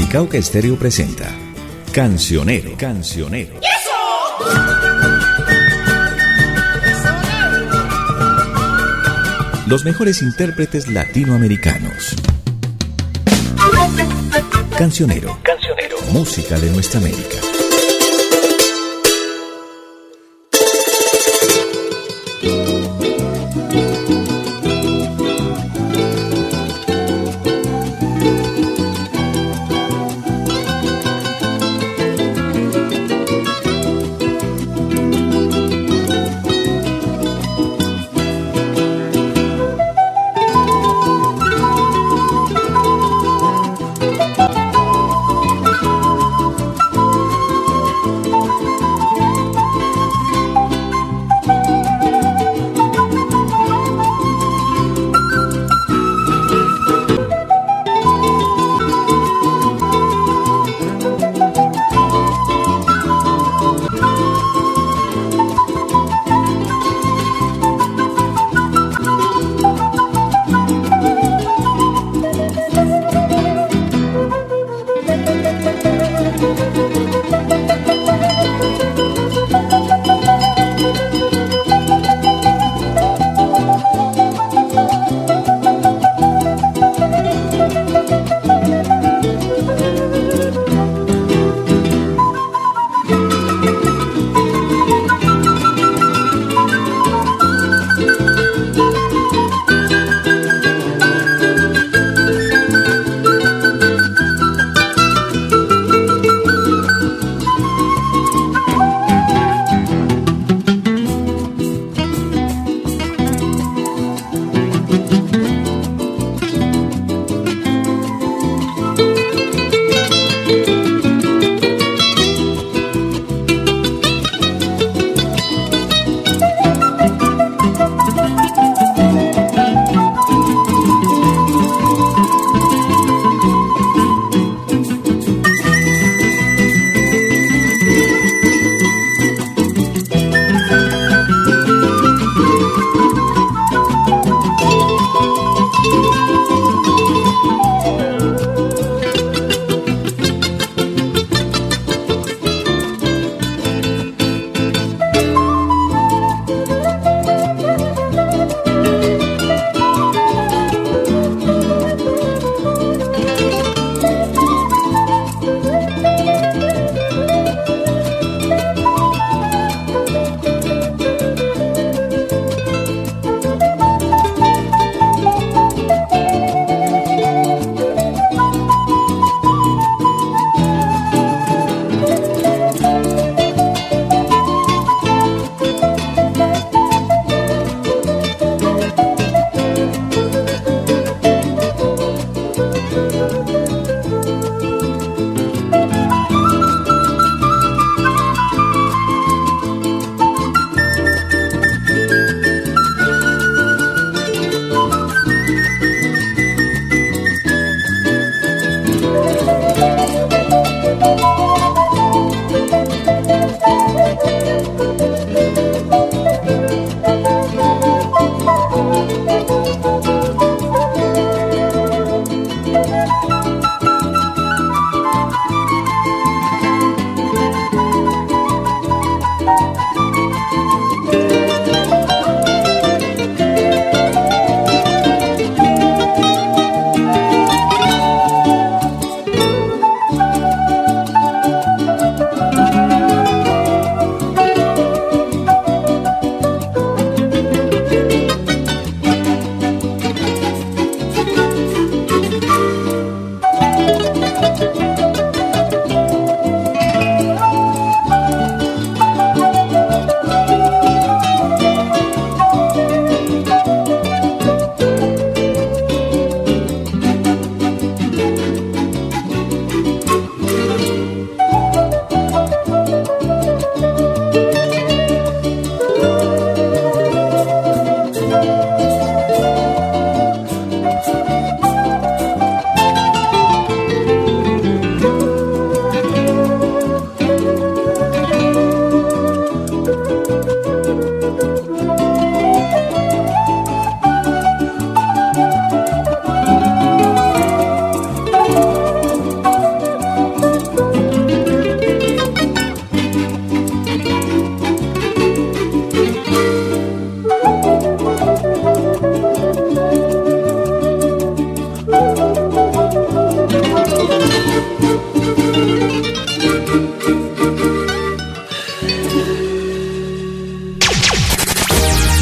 Cauca Estéreo presenta Cancionero. Los mejores intérpretes latinoamericanos. Cancionero. Música de nuestra América.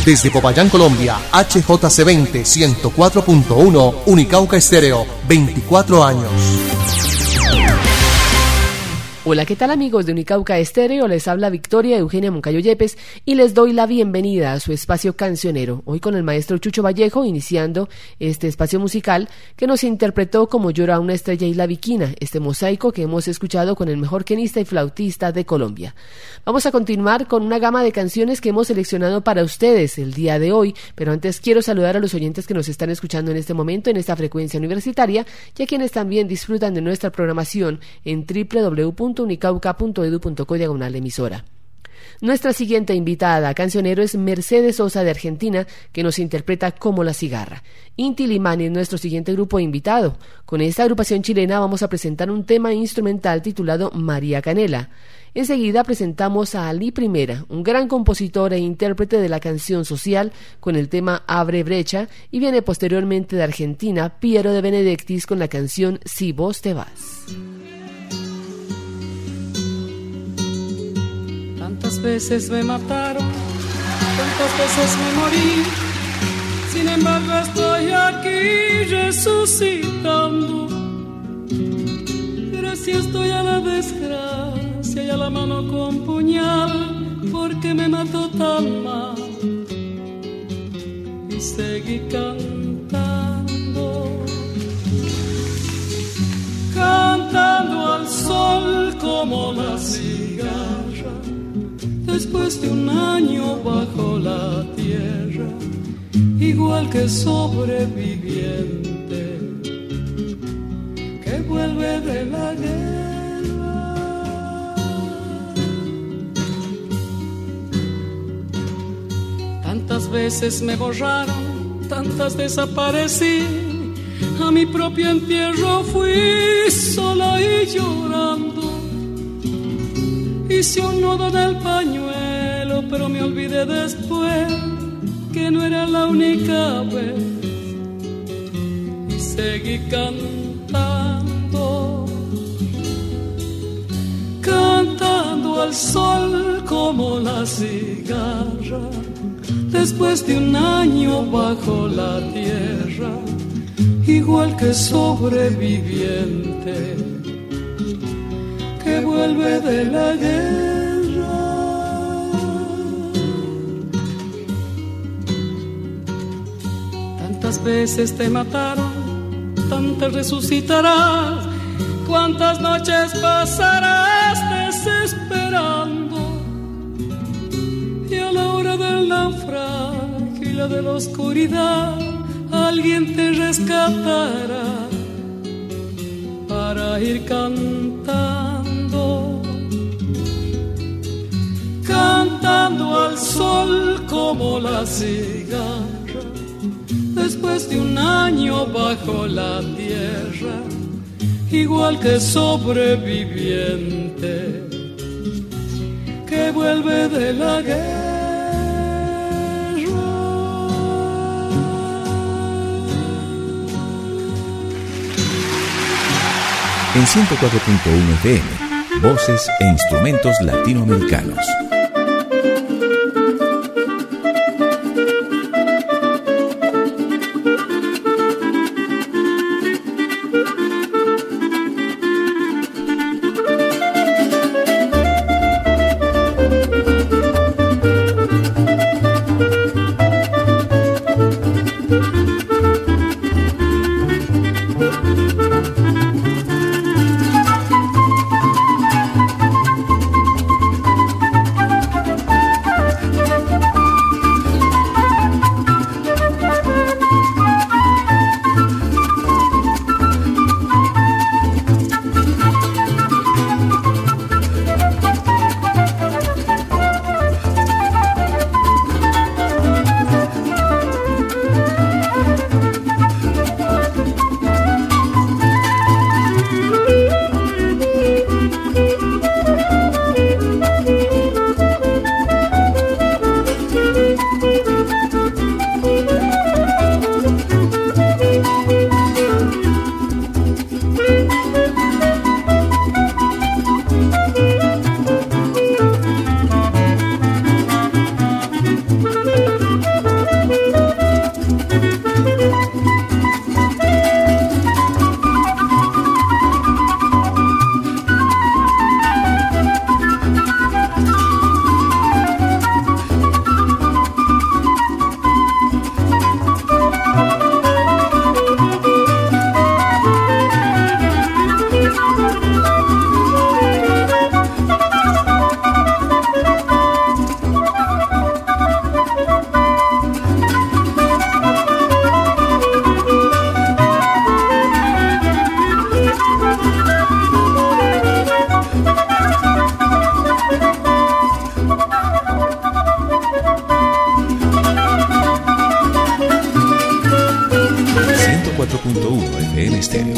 Desde Popayán, Colombia, HJC20 104.1, Unicauca Estéreo, 24 años. Hola, ¿qué tal amigos de Unicauca Estéreo? Les habla Victoria Eugenia Moncayo Yepes y les doy la bienvenida a su espacio cancionero. Hoy con el maestro Chucho Vallejo, iniciando este espacio musical que nos interpretó Como llora una estrella y la viquina, este mosaico que hemos escuchado con el mejor quenista y flautista de Colombia. Vamos a continuar con una gama de canciones que hemos seleccionado para ustedes el día de hoy, pero antes quiero saludar a los oyentes que nos están escuchando en este momento en esta frecuencia universitaria y a quienes también disfrutan de nuestra programación en www.unicauca.edu.co/emisora. Nuestra siguiente invitada cancionero es Mercedes Sosa de Argentina, que nos interpreta Como la cigarra. Inti Limani es nuestro siguiente grupo invitado. Con esta agrupación chilena vamos a presentar un tema instrumental titulado María Canela. Enseguida presentamos a Ali Primera, un gran compositor e intérprete de la canción social con el tema Abre Brecha, y viene posteriormente de Argentina Piero de Benedictis con la canción Si vos te vas. Tantas veces me mataron, tantas veces me morí, sin embargo estoy aquí resucitando. Gracias estoy a la desgracia y a la mano con puñal, porque me mató tan mal. Y seguí cantando, cantando al sol como la cigarra. Después de un año bajo la tierra, igual que sobreviviente que vuelve de la guerra. Tantas veces me borraron, tantas desaparecí, a mi propio entierro fui sola y llorando. Hice un nudo en el pañuelo, pero me olvidé después que no era la única vez. Y seguí cantando, cantando al sol como la cigarra. Después de un año bajo la tierra, igual que sobreviviente que vuelve de la guerra. Tantas veces te mataron, tantas resucitarás, cuántas noches pasarás desesperando, y a la hora del naufragio y la de la oscuridad alguien te rescatará para ir cantando, cantando al sol como la cigarra. Después de un año bajo la tierra, igual que sobreviviente que vuelve de la guerra. En 104.1 FM, voces e instrumentos latinoamericanos. 104.1 FM Estéreo.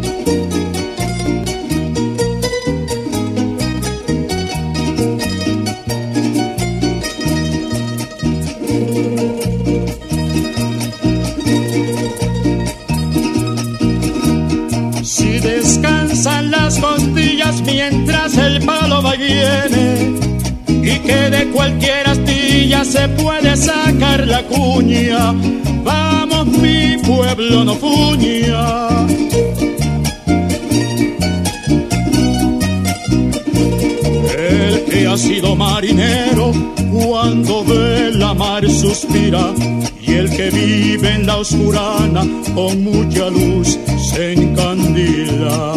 Si descansan las costillas mientras el palo va y viene, y que de cualquier astilla se puede sacar la cuña, vamos mi pueblo no fuña. El que ha sido marinero cuando ve la mar suspira, y el que vive en la oscurana con mucha luz se encandila.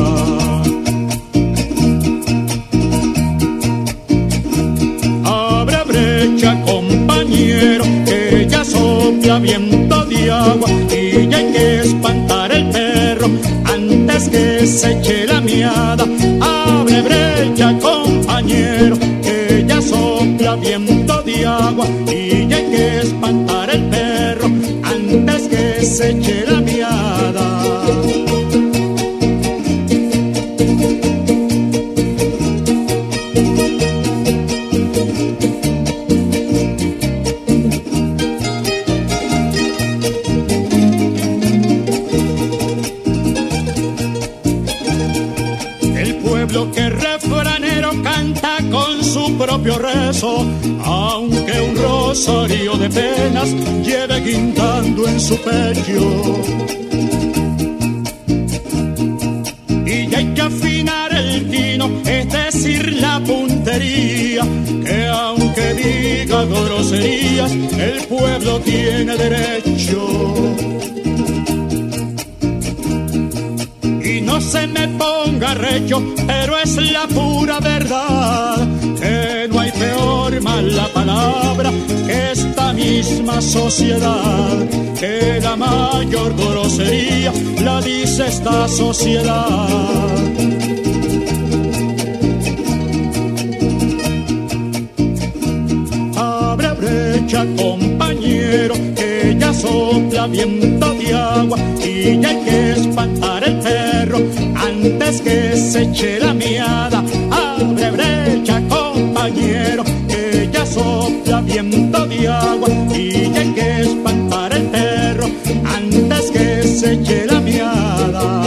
Abre brecha, compañero, que ya sopla viento de agua, y ya hay que espantar el perro antes que se eche la miada. Abre brecha, compañero, que ya sopla viento de agua, y ya hay que espantar el perro antes que se eche la miada. Que refranero canta con su propio rezo, aunque un rosario de penas lleve guindando en su pecho. Y ya hay que afinar el tino, es decir, la puntería, que aunque diga groserías, el pueblo tiene derecho. No se me ponga recho, pero es la pura verdad, que no hay peor mala palabra que esta misma sociedad, que la mayor grosería la dice esta sociedad. Abre brecha, compañero, que ya sopla viento de agua, y ya hay que espantar el perro antes que se eche la miada. Abre brecha, compañero, que ya sopla viento de agua, y ya hay que espantar el perro antes que se eche la miada.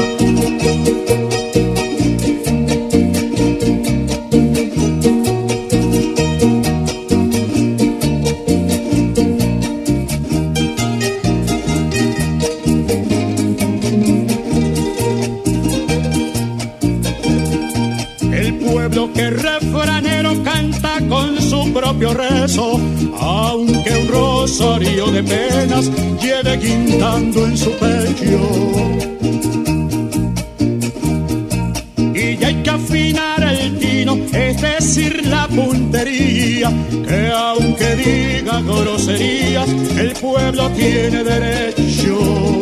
Que refranero canta con su propio rezo, aunque un rosario de penas lleve guindando en su pecho. Y ya hay que afinar el tino, es decir, la puntería, que aunque diga groserías, el pueblo tiene derecho.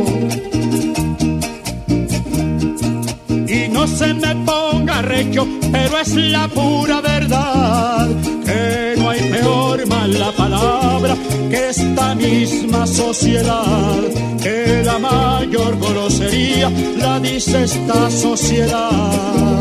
Y no se me ponga recho, pero es la pura verdad, que no hay peor mala palabra que esta misma sociedad, que la mayor grosería la dice esta sociedad.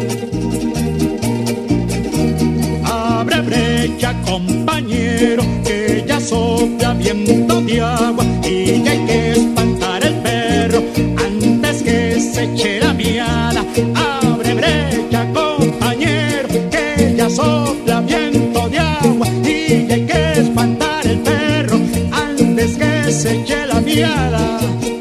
Abre brecha, compañero, que ya sopla viento de agua, y ya hay que espantar el perro antes que se eche la miada. Abre brecha, compañero, que ya sopla viento de agua, y ya hay que espantar el perro antes que se eche la miada.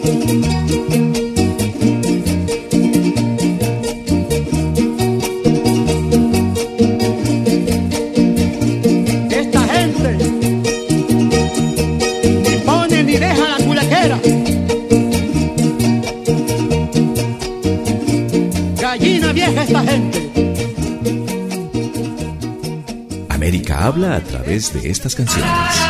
Esta gente ni pone ni deja la culequera. Gallina vieja esta gente. América habla a través de estas canciones.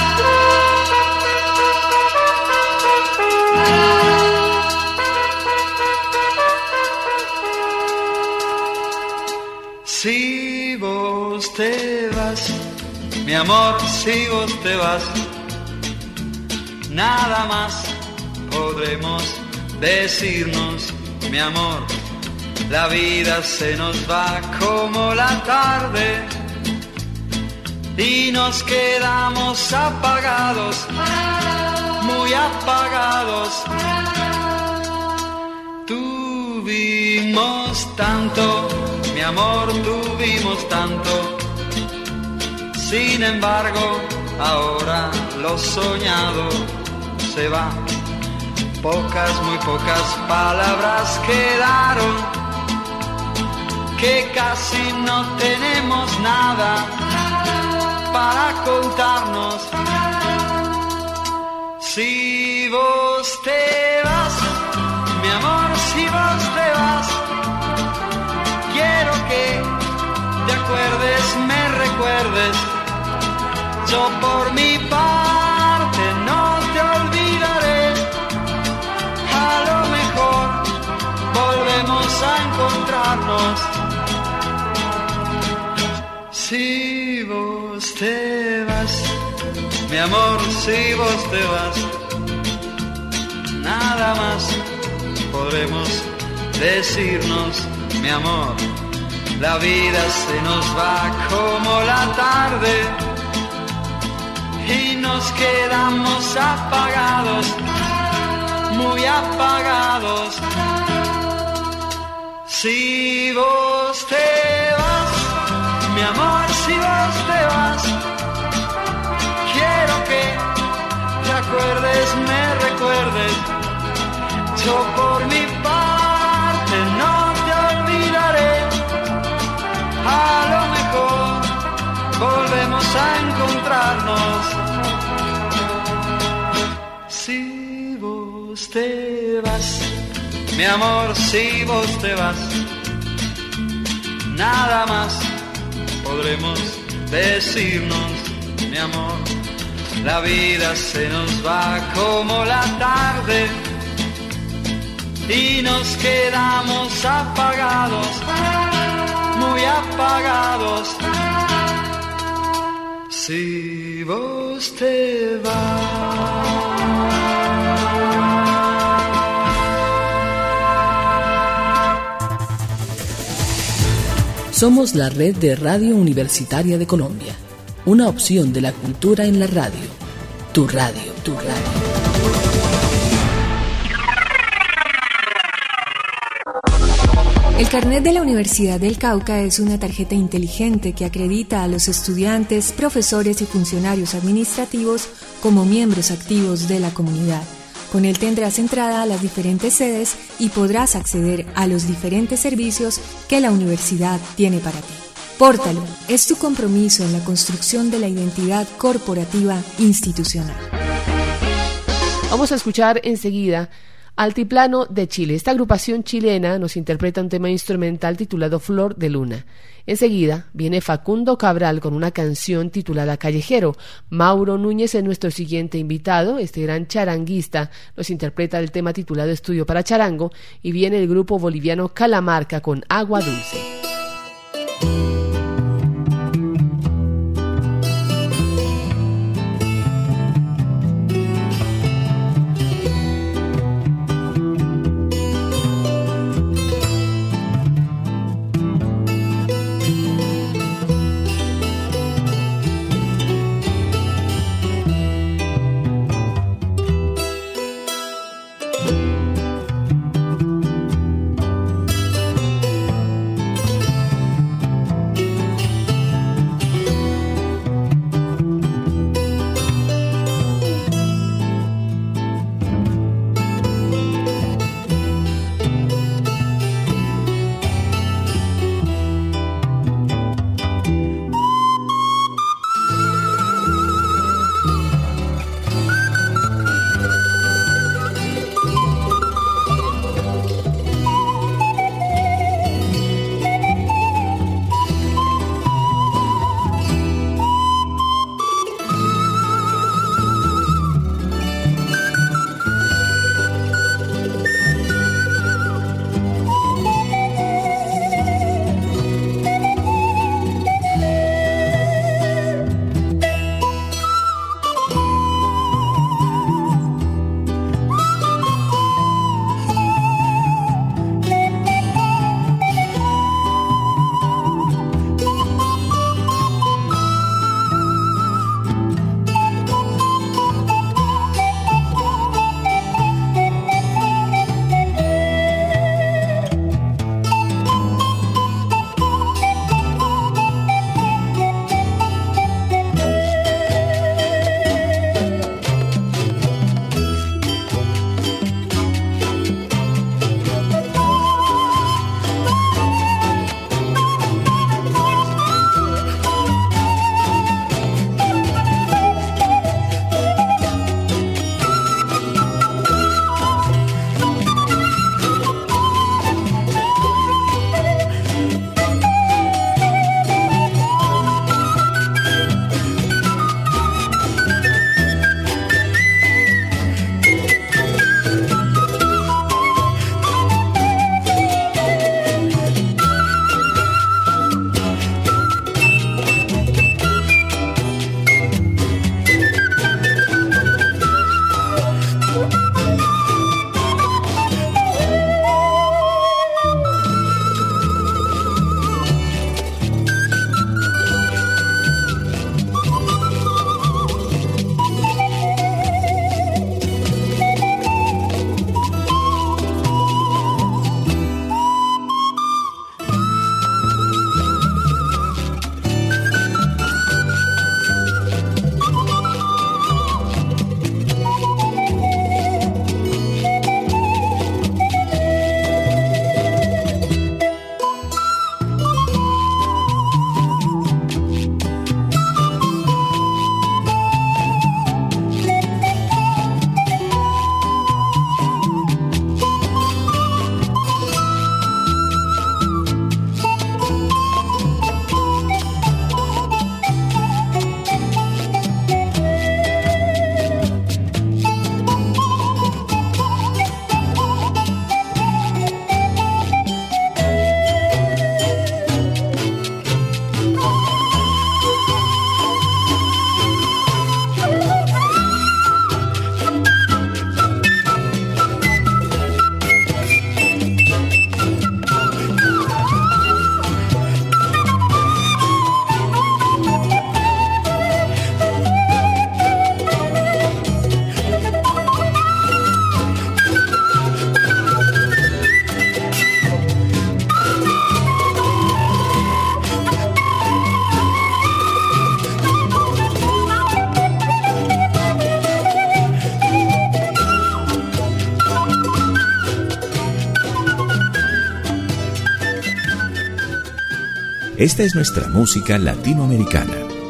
Si vos te vas, mi amor, si vos te vas, nada más podremos decirnos, mi amor, la vida se nos va como la tarde y nos quedamos apagados, muy apagados. Tuvimos tanto, mi amor, tuvimos tanto. Sin embargo, ahora lo soñado se va. Pocas, muy pocas palabras quedaron, que casi no tenemos nada para contarnos. Si vos te vas, mi amor, si vos te vas, quiero que te acuerdes, me recuerdes. Yo por mi parte no te olvidaré. A lo mejor volvemos a encontrarnos. Si vos te vas, mi amor, si vos te vas, nada más podremos decirnos, mi amor. La vida se nos va como la tarde y nos quedamos apagados, muy apagados. Si vos te vas, mi amor, si vos te vas, quiero que te acuerdes, me recuerdes. Yo por mi parte no te olvidaré. A lo mejor volvemos a encontrarnos. Si vos te vas, mi amor, si vos te vas, nada más podremos decirnos, mi amor. La vida se nos va como la tarde y nos quedamos apagados, muy apagados. Si vos te vas. Somos la red de Radio Universitaria de Colombia, una opción de la cultura en la radio. Tu radio, tu radio. El carnet de la Universidad del Cauca es una tarjeta inteligente que acredita a los estudiantes, profesores y funcionarios administrativos como miembros activos de la comunidad. Con él tendrás entrada a las diferentes sedes y podrás acceder a los diferentes servicios que la universidad tiene para ti. Pórtalo, es tu compromiso en la construcción de la identidad corporativa institucional. Vamos a escuchar enseguida Altiplano de Chile. Esta agrupación chilena nos interpreta un tema instrumental titulado Flor de Luna. Enseguida viene Facundo Cabral con una canción titulada Callejero. Mauro Núñez es nuestro siguiente invitado. Este gran charanguista nos interpreta el tema titulado Estudio para Charango, y viene el grupo boliviano Calamarca con Agua Dulce. Esta es nuestra música latinoamericana.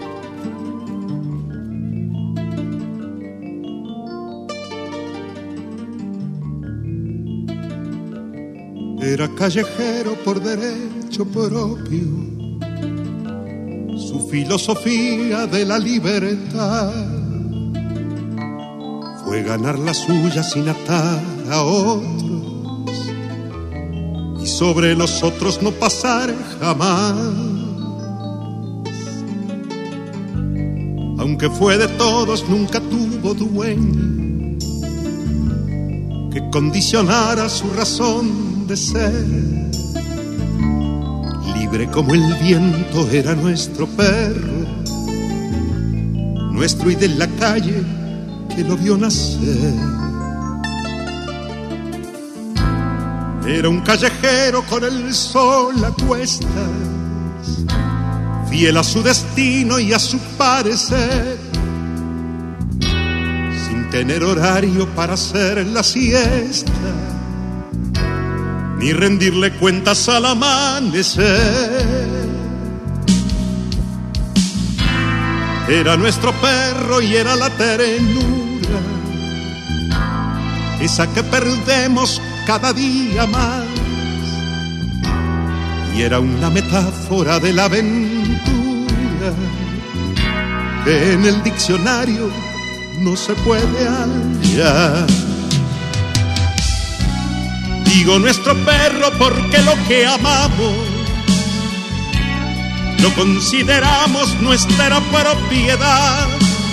Era callejero por derecho propio, su filosofía de la libertad fue ganar la suya sin atar a otros y sobre nosotros no pasar jamás. Aunque fue de todos, nunca tuvo dueño que condicionara su razón de ser. Libre como el viento era nuestro perro, nuestro y de la calle que lo vio nacer. Era un callejero con el sol a cuestas, fiel a su destino y a su parecer, sin tener horario para hacer la siesta, ni rendirle cuentas al amanecer. Era nuestro perro y era la ternura, esa que perdemos cada día más, y era una metáfora de la aventura que en el diccionario no se puede hallar. Digo nuestro perro porque lo que amamos lo consideramos nuestra propiedad,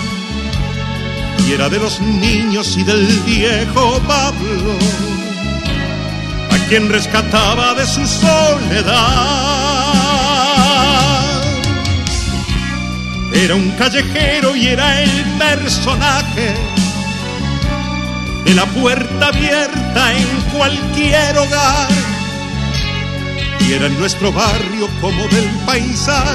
y era de los niños y del viejo Pablo, a quien rescataba de su soledad. Era un callejero y era el personaje de la puerta abierta en cualquier hogar, y era en nuestro barrio como del paisaje,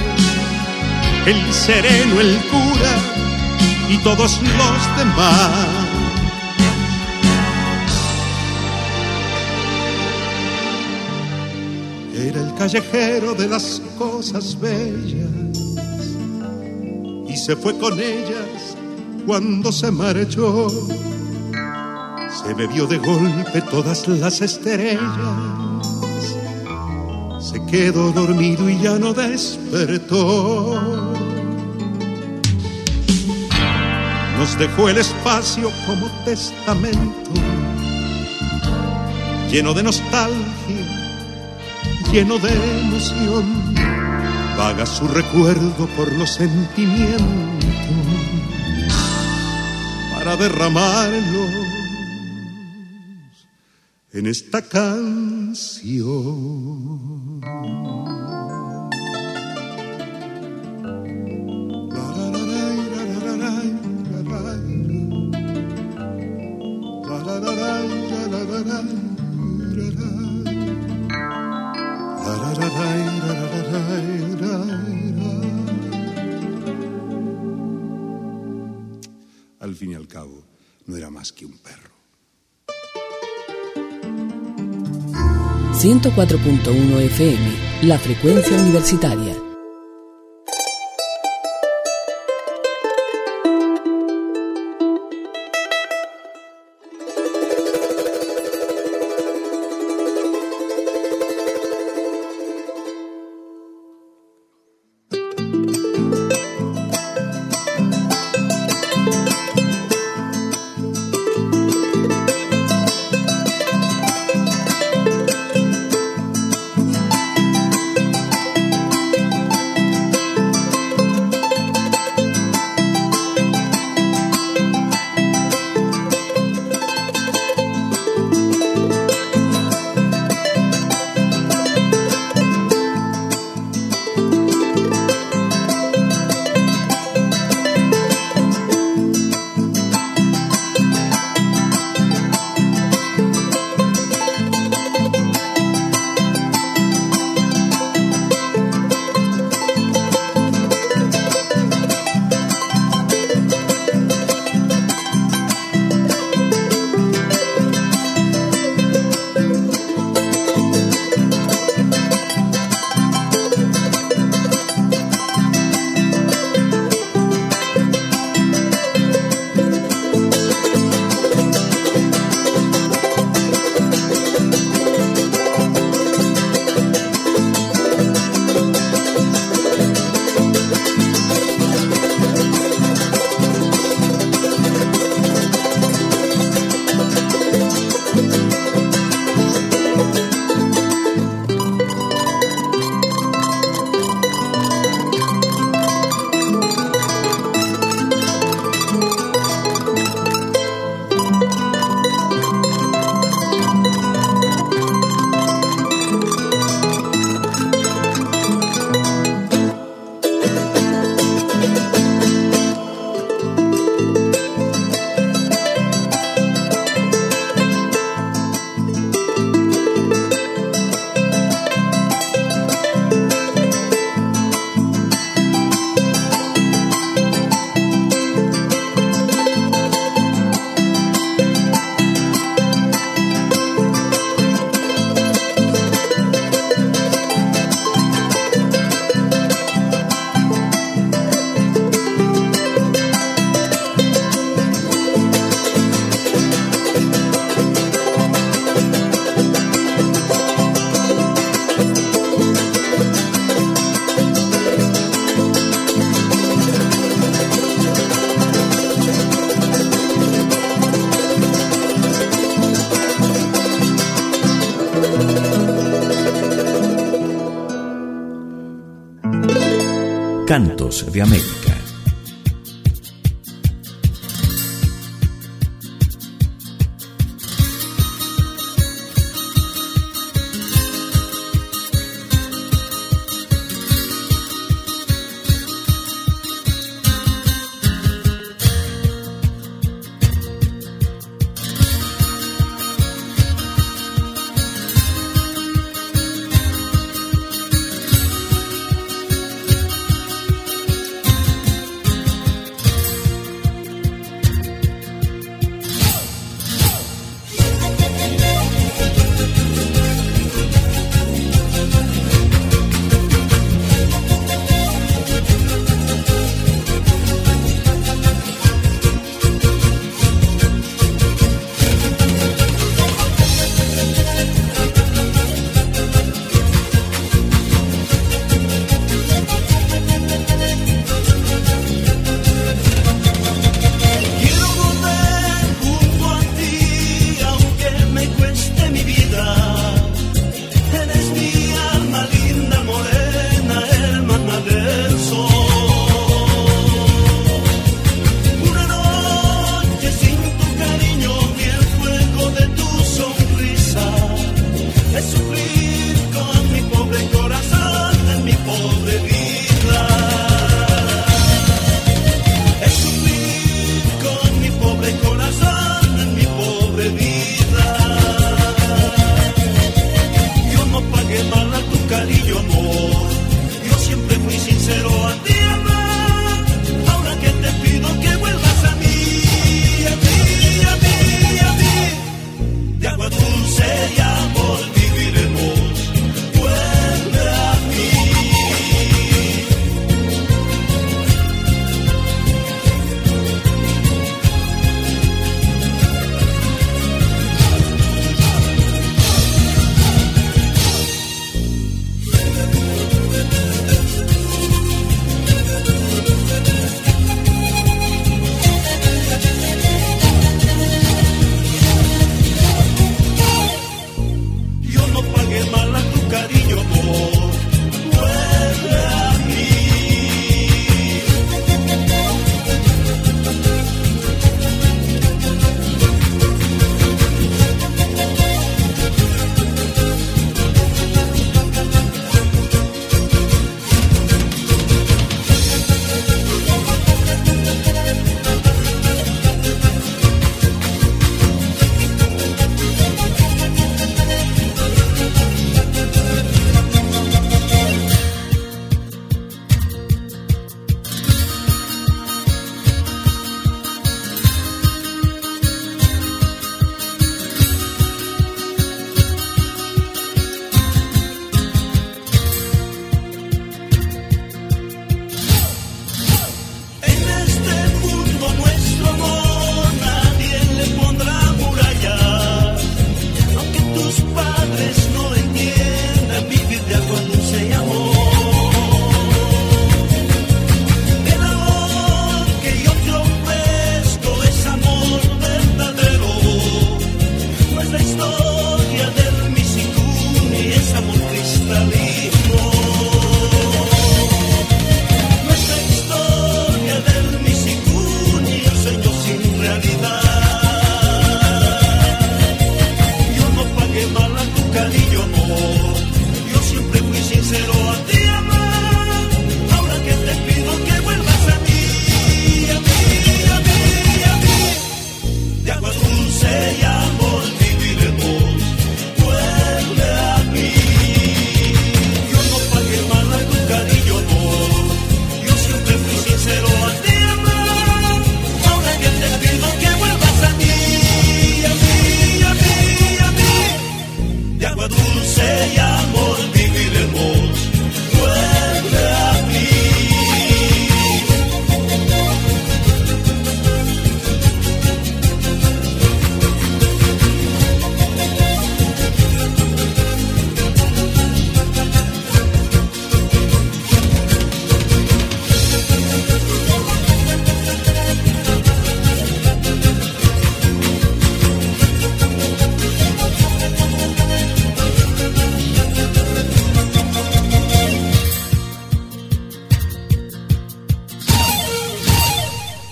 el sereno, el cura y todos los demás. Era el callejero de las cosas bellas y se fue con ellas cuando se marchó. Se bebió de golpe todas las estrellas, se quedó dormido y ya no despertó. Nos dejó el espacio como testamento, lleno de nostalgia, lleno de emoción. Vaga su recuerdo por los sentimientos para derramarlos en esta canción. Al fin y al cabo, no era más que un perro. 104.1 FM, la frecuencia universitaria. Cantos de América.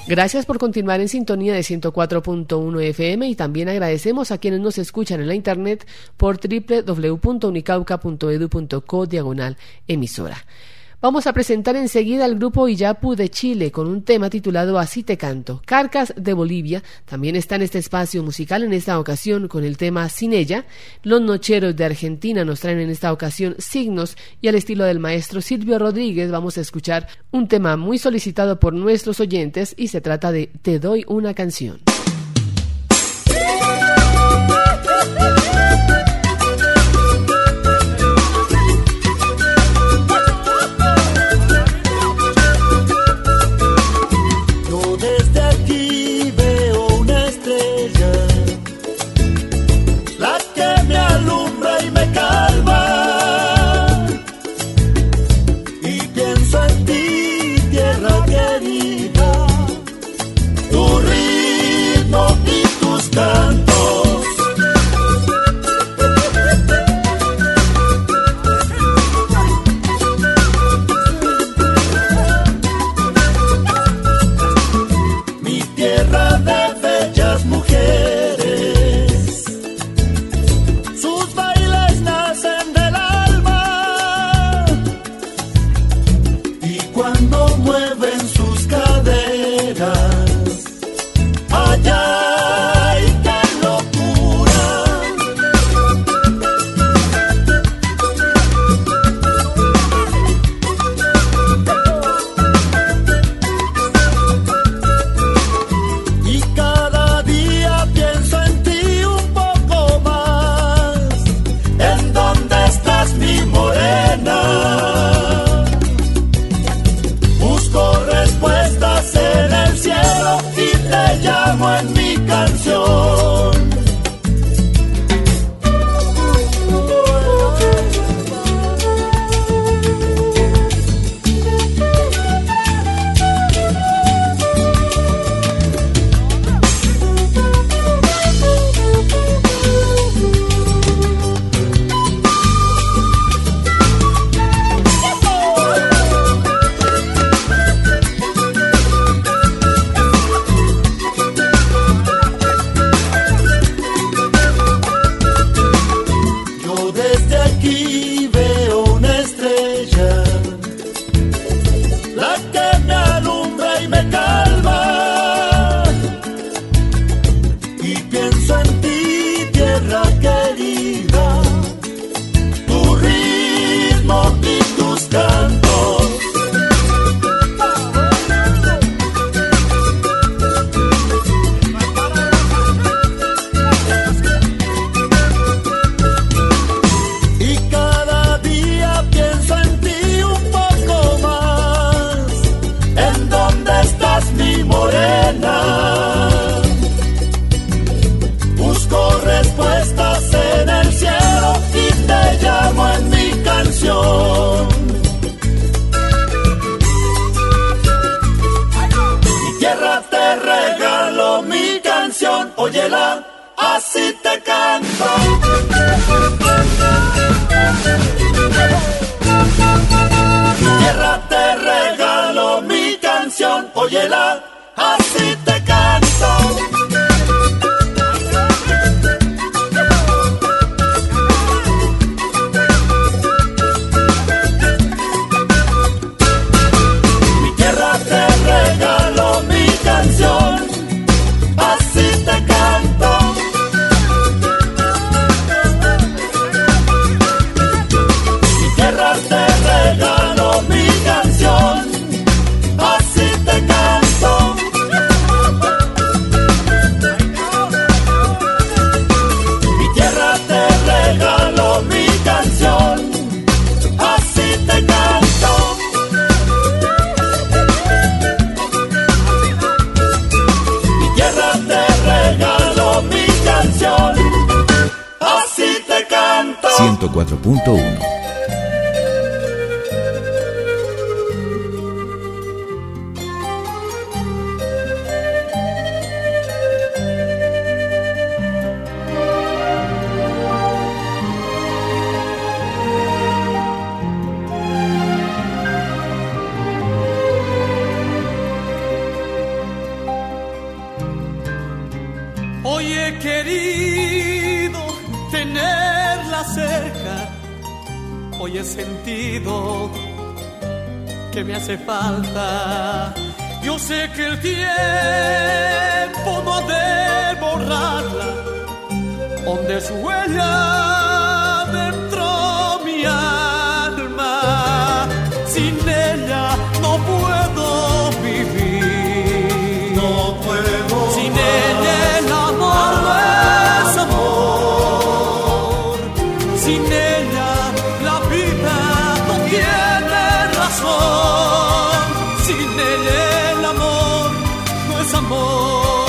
Gracias por continuar en sintonía de 104.1 FM y también agradecemos a quienes nos escuchan en la internet por www.unicauca.edu.co/emisora. Vamos a presentar enseguida al grupo Iyapu de Chile con un tema titulado Así te canto. Carcas de Bolivia también está en este espacio musical, en esta ocasión con el tema Sin ella. Los Nocheros de Argentina nos traen en esta ocasión Signos, y al estilo del maestro Silvio Rodríguez vamos a escuchar un tema muy solicitado por nuestros oyentes y se trata de Te doy una canción. Óyela, así te canto. Mi tierra te regalo mi canción. Óyela, así te canto. Mi tierra te regalo mi canción. Así te canto. Mi tierra te regalo mi canción. Así te canto. Mi tierra te regalo mi canción. Así te canto. Mi tierra te regalo mi canción. Así te canto. 104.1. acerca, hoy he sentido que me hace falta. Yo sé que el tiempo no ha de borrarla, donde su huella dentro mi alma. Sin ella no puedo vivir, no puedo. Sin ella el amor no es amor, sin ella la vida no tiene razón, sin ella el amor no es amor.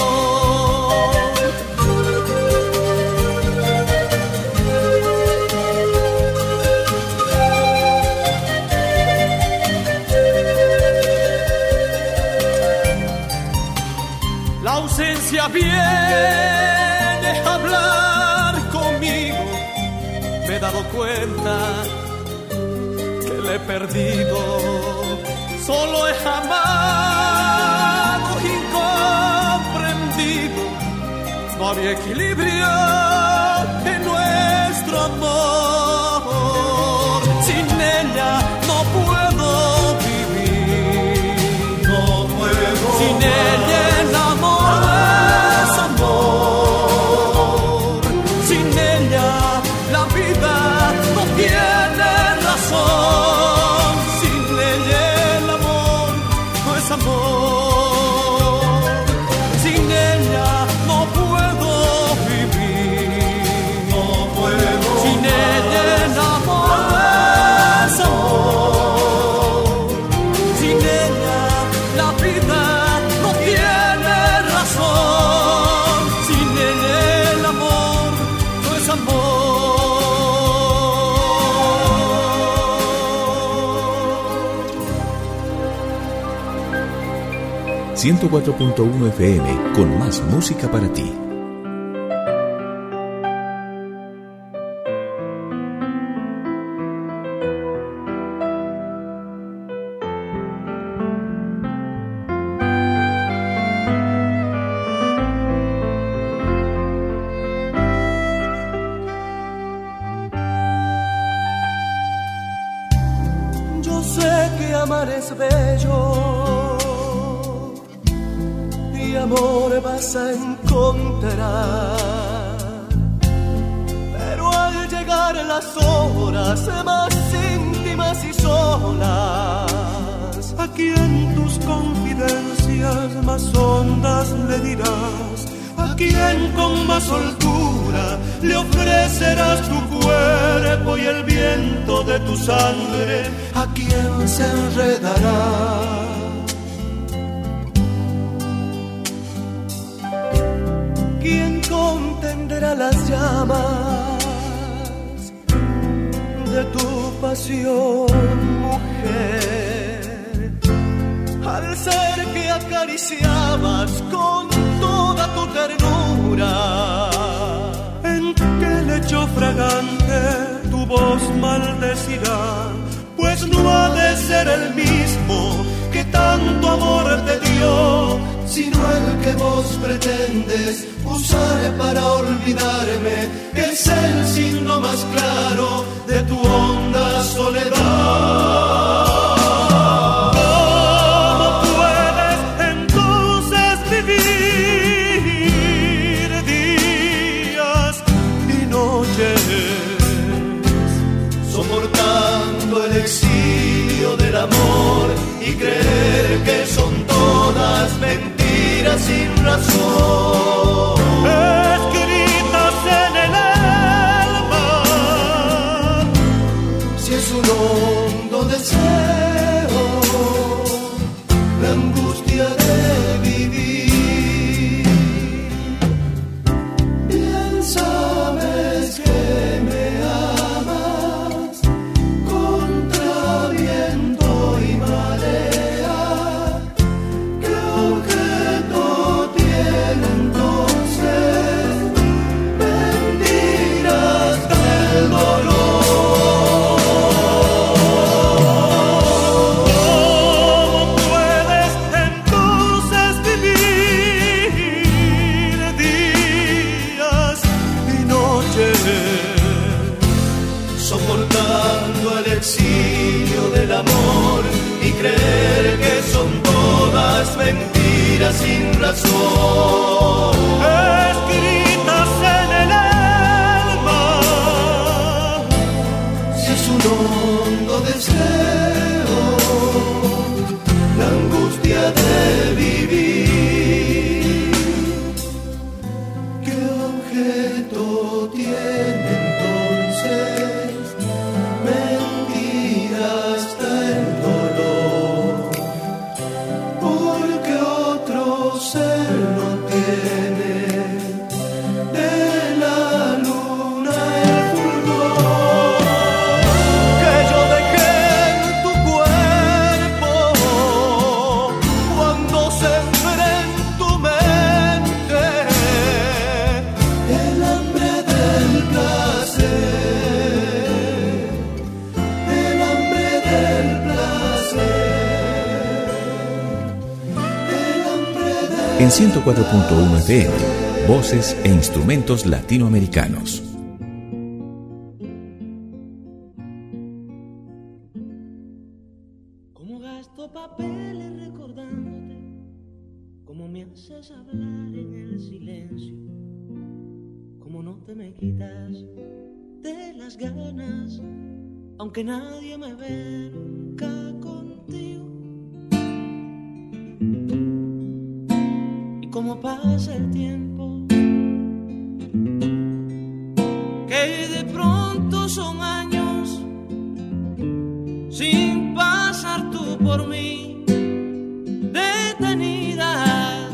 La ausencia viene a hablar conmigo. Me he dado cuenta que le he perdido. Solo he amado incomprendido. No había equilibrio en nuestro amor. Sin ella no puedo vivir, no puedo. Sin ella el amor no es amor, sin ella la vida no tiene razón, sin ella el amor no es amor, sin ella no puedo vivir, no puedo. Sin ella el amor no es amor, sin ella la vida no tiene razón, sin ella el amor no es amor. 104.1 FM con más música para ti. Yo sé que amar es bello y amor vas a encontrar, pero al llegar las horas más íntimas y solas, a quien tus confidencias más hondas le dirás, a quien con más soltura le ofrecerás tu cuerpo y el viento de tu sangre, a quien se enredará. ¿Quién contendrá las llamas de tu pasión, mujer? Al ser que acariciabas con toda tu ternura, en qué lecho fragante tu voz maldecirá, pues no ha de ser el mismo que tanto amor te dio, sino el que vos pretendes usar para olvidarme, que es el signo más claro de tu honda soledad. ¿Cómo puedes entonces vivir días y noches soportando el exilio del amor y creer que son todas mentiras sin razón, escritas en el alma? Si es un hondo deseo, la angustia de vivir, bien sabes que me amas contra viento y marea, que objeto tienes transportando al exilio del amor y creer que son todas mentiras sin razón. Escritas en el alma, si es un hondo deseo, la angustia de vivir. ¿Qué objeto tiene entonces mentir hasta el dolor? Porque otro ser no tiene de la luna el fulgor que yo dejé en tu cuerpo cuando sembré en tu mente el hambre del placer, el hambre del placer, el hambre del En 104.1 FM, voces e instrumentos latinoamericanos. Como gasto papeles recordándote, como me haces hablar en el silencio, como no te me quitas de las ganas, aunque nadie me ve nunca contigo. Y como pasa el tiempo, que de pronto son años sin pasar tú por mí detenida.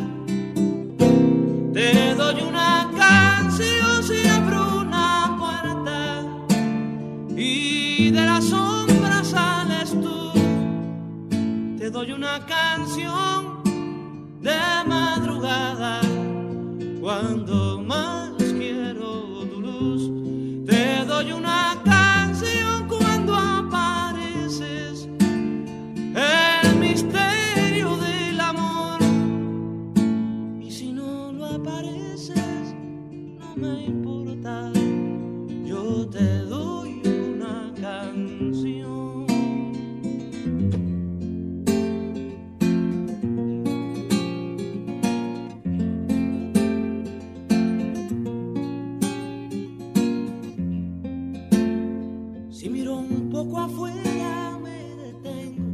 Te doy una canción si abro una puerta y de la sombra sales tú. Te doy una canción de madrugada cuando más quiero tu luz. Te doy una canción cuando apareces, el misterio del amor. Y si no lo apareces, no me importa, yo te doy una canción. Si miro un poco afuera me detengo,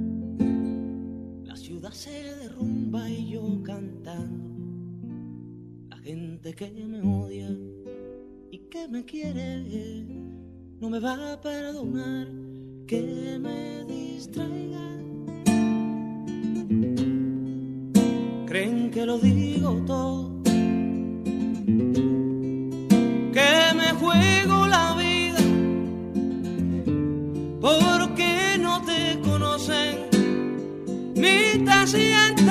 la ciudad se derrumba y yo cantando, la gente que me odia y que me quiere no me va a perdonar que me distraiga. Creen que lo digo todo, que me juego la vida porque no te conocen ni te sienten.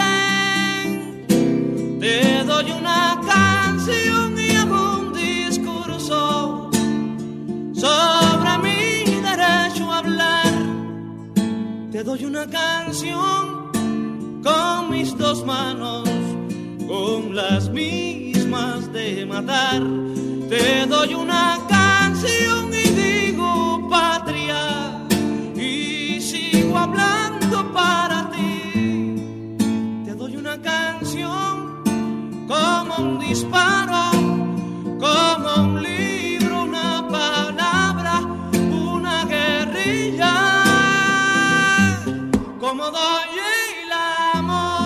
Te doy una canción y hago un discurso sobre mi derecho a hablar. Te doy una canción con mis dos manos, con las mismas de matar. Te doy una canción y digo patria, y sigo hablando para ti. Te doy una canción como un disparo, como un libro, una palabra, una guerrilla, como doy el amor.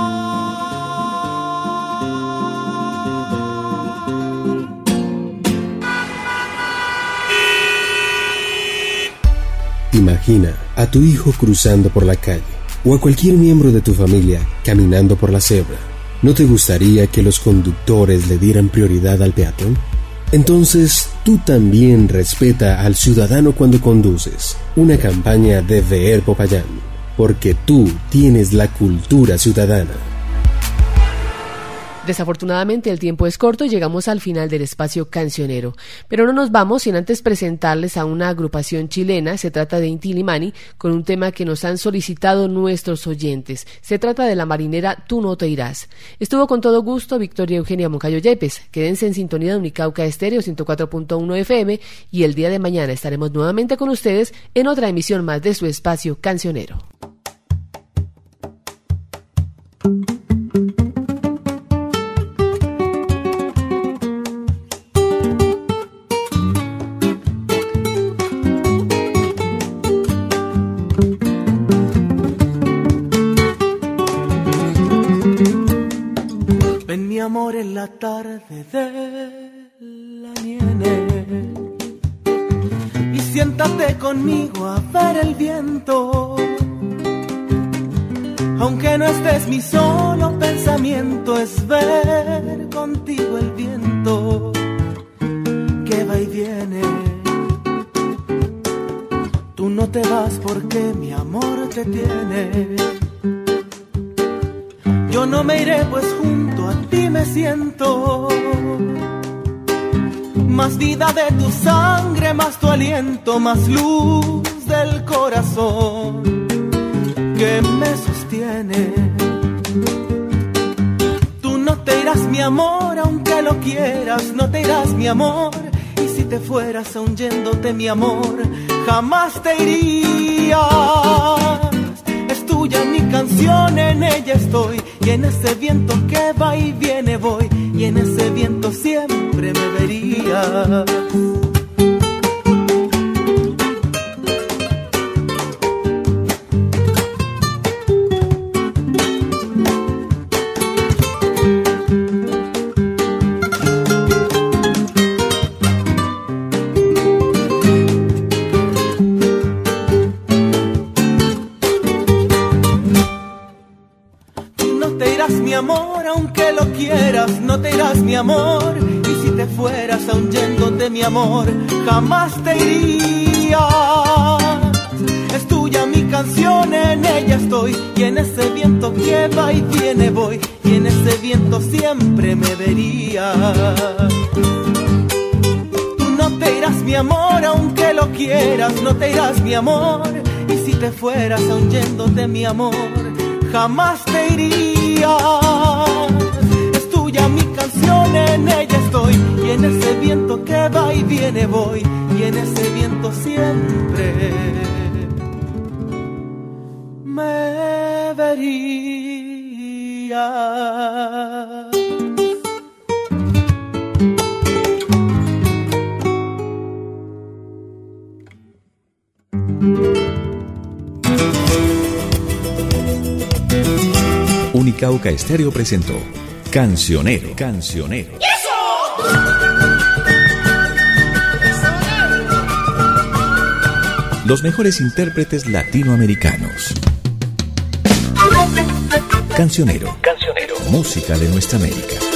Imagina a tu hijo cruzando por la calle o a cualquier miembro de tu familia caminando por la cebra. ¿No te gustaría que los conductores le dieran prioridad al peatón? Entonces, tú también respeta al ciudadano cuando conduces. Una campaña de VR Popayán, porque tú tienes la cultura ciudadana. Desafortunadamente el tiempo es corto y llegamos al final del espacio cancionero, pero no nos vamos sin antes presentarles a una agrupación chilena. Se trata de Inti Illimani con un tema que nos han solicitado nuestros oyentes. Se trata de la marinera Tú no te irás. Estuvo con todo gusto Victoria Eugenia Moncayo Yepes. Quédense en sintonía de Unicauca Estéreo 104.1 FM y el día de mañana estaremos nuevamente con ustedes en otra emisión más de su espacio cancionero. Amor en la tarde de la nieve y siéntate conmigo a ver el viento, aunque no estés, mi solo pensamiento es ver contigo el viento que va y viene. Tú no te vas porque mi amor te tiene. Yo no me iré pues junto a ti me siento, más vida de tu sangre, más tu aliento, más luz del corazón que me sostiene. Tú no te irás, mi amor, aunque lo quieras, no te irás, mi amor, y si te fueras aún yéndote, mi amor, jamás te irías. Es tuya mi canción, en ella estoy, y en ese viento que va y viene voy, y en ese viento siempre me verías. No te irás, mi amor, y si te fueras aún yéndote, mi amor, jamás te irías. Es tuya mi canción, en ella estoy, y en ese viento que va y viene voy, y en ese viento siempre me verías. Tú no te irás, mi amor, aunque lo quieras, no te irás, mi amor, y si te fueras aún yéndote, mi amor, jamás te irías. Ya mi canción, en ella estoy, y en ese viento que va y viene voy, y en ese viento siempre me vería. Unicauca Estéreo presentó Cancionero. Los mejores intérpretes latinoamericanos. Cancionero. Música de nuestra América.